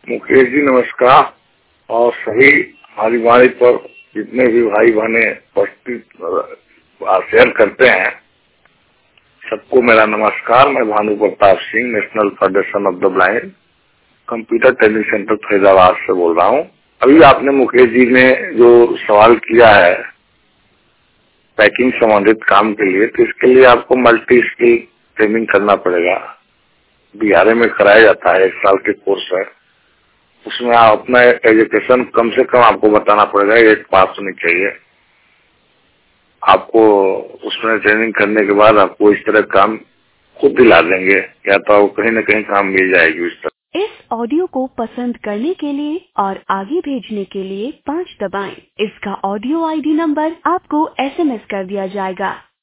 मुकेश जी नमस्कार। और सभी हमारी वाणी पर जितने भी भाई बहने उपस्थित शेयर करते हैं, सबको मेरा नमस्कार। मैं Bhanu Pratap Singh, national federation of the blind, computer training centre Faizabad से बोल रहा हूँ। अभी आपने मुकेश जी ने जो सवाल किया है पैकिंग संबंधित काम के लिए, तो इसके लिए आपको मल्टी स्किल ट्रेनिंग करना पड़ेगा। बिहार में कराया जाता है, 1 साल के कोर्स है। उसमें आप अपना एजुकेशन कम से कम आपको बताना पड़ेगा 8 पास होनी चाहिए। आपको उसमें ट्रेनिंग करने के बाद आपको इस तरह काम खुद दिला देंगे, या तो कहीं न कहीं काम मिल जाएगी इस तरह। इस ऑडियो को पसंद करने के लिए और आगे भेजने के लिए 5 दबाएं। इसका ऑडियो ID नंबर आपको SMS कर दिया जाएगा।